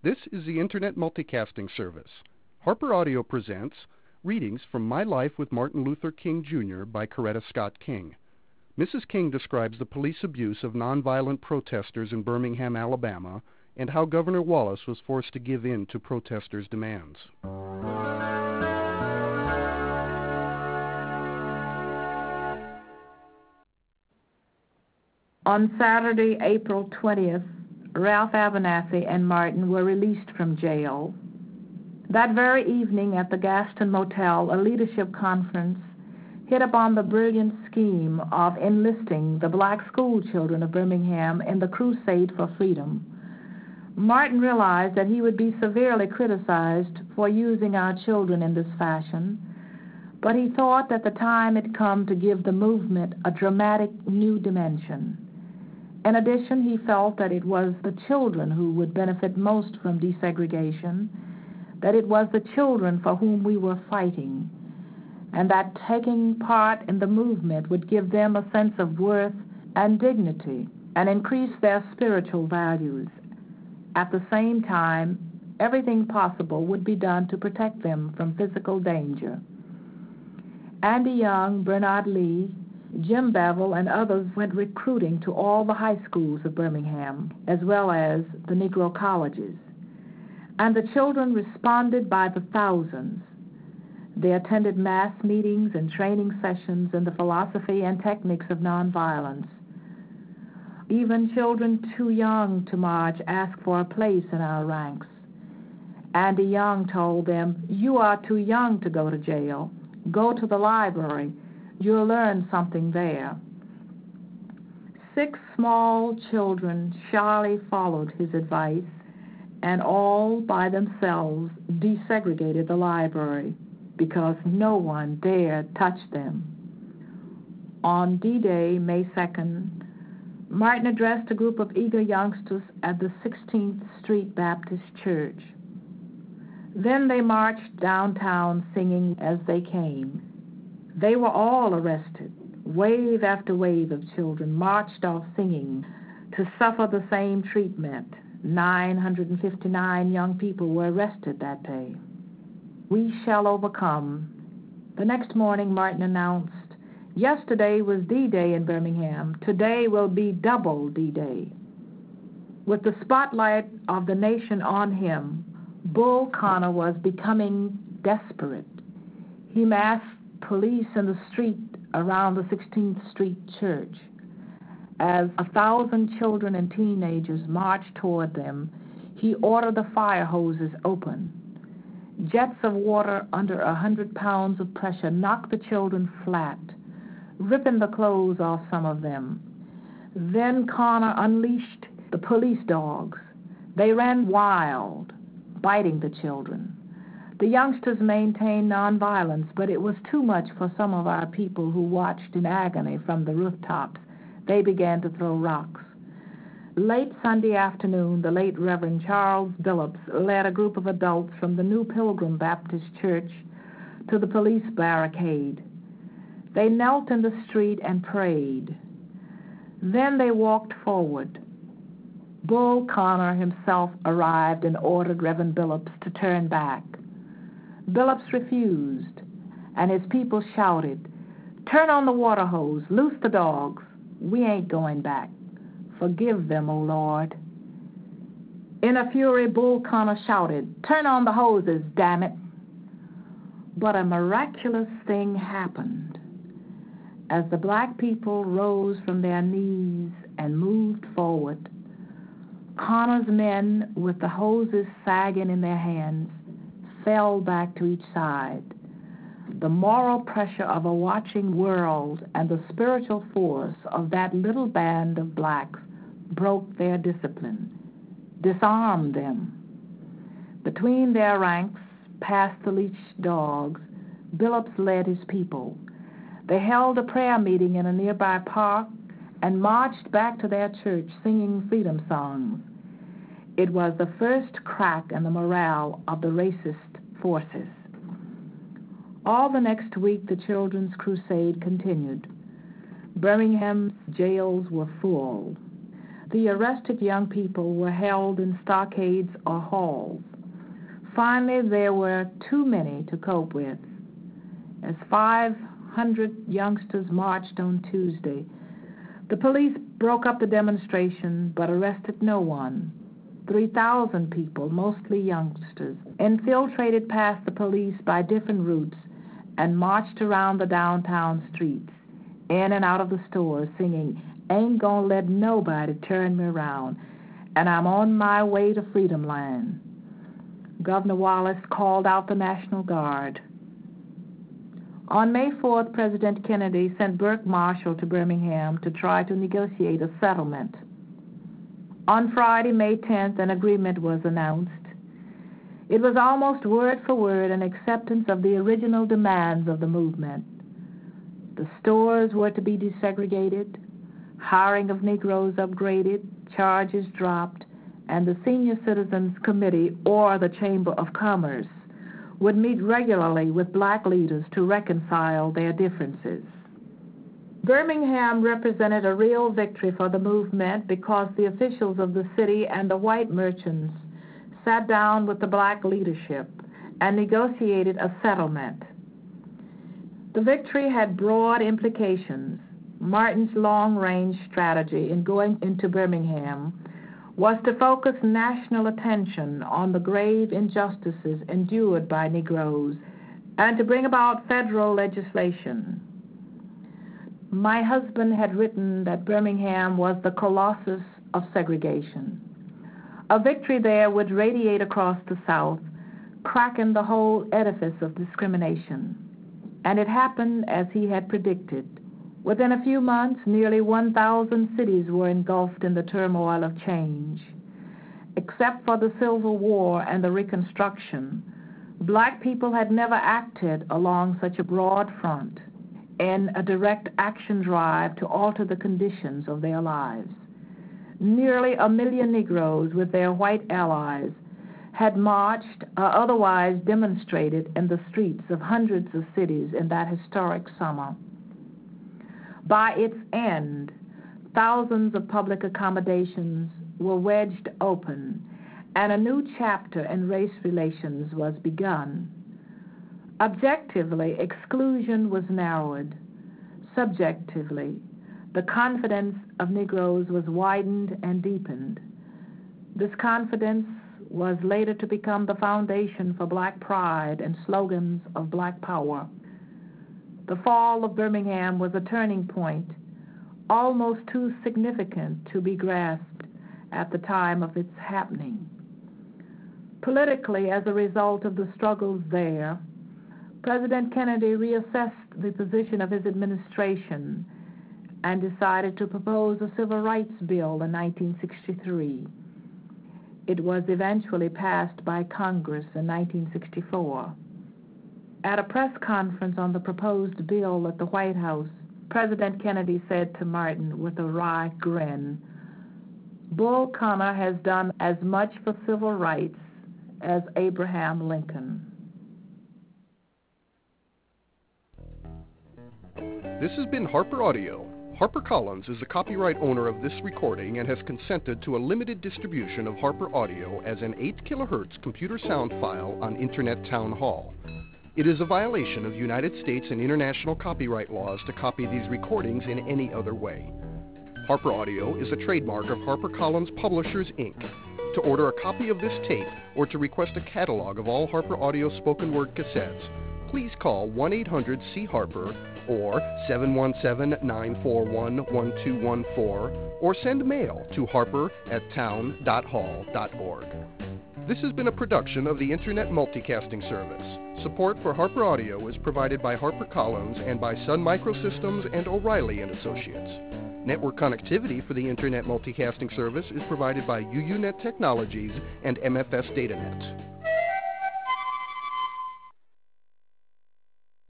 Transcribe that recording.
This is the Internet Multicasting Service. Harper Audio presents readings from My Life with Martin Luther King, Jr. by Coretta Scott King. Mrs. King describes the police abuse of nonviolent protesters in Birmingham, Alabama, and how Governor Wallace was forced to give in to protesters' demands. On Saturday, April 20th, Ralph Abernathy and Martin were released from jail. That very evening at the Gaston Motel, a leadership conference hit upon the brilliant scheme of enlisting the black school children of Birmingham in the crusade for freedom. Martin realized that he would be severely criticized for using our children in this fashion, but he thought that the time had come to give the movement a dramatic new dimension. In addition, he felt that it was the children who would benefit most from desegregation, that it was the children for whom we were fighting, and that taking part in the movement would give them a sense of worth and dignity and increase their spiritual values. At the same time, everything possible would be done to protect them from physical danger. Andy Young, Bernard Lee, Jim Bevel, and others went recruiting to all the high schools of Birmingham, as well as the Negro colleges. And the children responded by the thousands. They attended mass meetings and training sessions in the philosophy and techniques of nonviolence. Even children too young to march asked for a place in our ranks. Andy Young told them, "You are too young to go to jail. Go to the library. You'll learn something there." 6 small children shyly followed his advice, and all by themselves desegregated the library because no one dared touch them. On D-Day, May 2nd, Martin addressed a group of eager youngsters at the 16th Street Baptist Church. Then they marched downtown singing as they came. They were all arrested. Wave after wave of children marched off singing to suffer the same treatment. 959 young people were arrested that day. We shall overcome. The next morning, Martin announced, "Yesterday was D-Day in Birmingham. Today will be double D-Day." With the spotlight of the nation on him, Bull Connor was becoming desperate. He massed police in the street around the 16th Street Church. As 1,000 children and teenagers marched toward them, he ordered the fire hoses open. Jets of water under 100 pounds of pressure knocked the children flat, ripping the clothes off some of them. Then Connor unleashed the police dogs. They ran wild, biting the children. The youngsters maintained nonviolence, but it was too much for some of our people who watched in agony from the rooftops. They began to throw rocks. Late Sunday afternoon, the late Reverend Charles Billups led a group of adults from the New Pilgrim Baptist Church to the police barricade. They knelt in the street and prayed. Then they walked forward. Bull Connor himself arrived and ordered Reverend Billups to turn back. Billups refused, and his people shouted, "Turn on the water hose, loose the dogs. We ain't going back. Forgive them, O Lord." In a fury, Bull Connor shouted, "Turn on the hoses, damn it." But a miraculous thing happened. As the black people rose from their knees and moved forward, Connor's men, with the hoses sagging in their hands, fell back to each side. The moral pressure of a watching world and the spiritual force of that little band of blacks broke their discipline, disarmed them. Between their ranks, past the leashed dogs, Billups led his people. They held a prayer meeting in a nearby park and marched back to their church singing freedom songs. It was the first crack in the morale of the racist forces. All the next week, the children's crusade continued. Birmingham's jails were full. the arrested young people were held in stockades or halls. Finally, there were too many to cope with. As 500 youngsters marched on Tuesday, the police broke up the demonstration but arrested no one. 3,000 people, mostly youngsters, infiltrated past the police by different routes and marched around the downtown streets, in and out of the stores, singing, "Ain't gonna let nobody turn me around, and I'm on my way to Freedom Land." Governor Wallace called out the National Guard. On May 4th, President Kennedy sent Burke Marshall to Birmingham to try to negotiate a settlement. On Friday, May 10th, an agreement was announced. It was almost word for word an acceptance of the original demands of the movement. The stores were to be desegregated, hiring of Negroes upgraded, charges dropped, and the Senior Citizens Committee, or the Chamber of Commerce, would meet regularly with black leaders to reconcile their differences. Birmingham represented a real victory for the movement because the officials of the city and the white merchants sat down with the black leadership and negotiated a settlement. The victory had broad implications. Martin's long-range strategy in going into Birmingham was to focus national attention on the grave injustices endured by Negroes and to bring about federal legislation. My husband had written that Birmingham was the colossus of segregation. A victory there would radiate across the South, cracking the whole edifice of discrimination. And it happened as he had predicted. Within a few months, nearly 1,000 cities were engulfed in the turmoil of change. Except for the Civil War and the Reconstruction, black people had never acted along such a broad front in a direct action drive to alter the conditions of their lives. Nearly 1 million Negroes with their white allies had marched or otherwise demonstrated in the streets of hundreds of cities in that historic summer. By its end, thousands of public accommodations were wedged open, and a new chapter in race relations was begun. Objectively, exclusion was narrowed. Subjectively, the confidence of Negroes was widened and deepened. This confidence was later to become the foundation for black pride and slogans of black power. The fall of Birmingham was a turning point, almost too significant to be grasped at the time of its happening. Politically, as a result of the struggles there, President Kennedy reassessed the position of his administration and decided to propose a civil rights bill in 1963. It was eventually passed by Congress in 1964. At a press conference on the proposed bill at the White House, President Kennedy said to Martin with a wry grin, "Bull Connor has done as much for civil rights as Abraham Lincoln." This has been Harper Audio. HarperCollins is the copyright owner of this recording and has consented to a limited distribution of Harper Audio as an 8 kHz computer sound file on Internet Town Hall. It is a violation of United States and international copyright laws to copy these recordings in any other way. Harper Audio is a trademark of HarperCollins Publishers, Inc. To order a copy of this tape or to request a catalog of all Harper Audio spoken word cassettes, please call 1-800-C-HARPER or 717-941-1214 or send mail to harper@town.hall.org. This has been a production of the Internet Multicasting Service. Support for Harper Audio is provided by HarperCollins and by Sun Microsystems and O'Reilly & Associates. Network connectivity for the Internet Multicasting Service is provided by UUNet Technologies and MFS DataNet.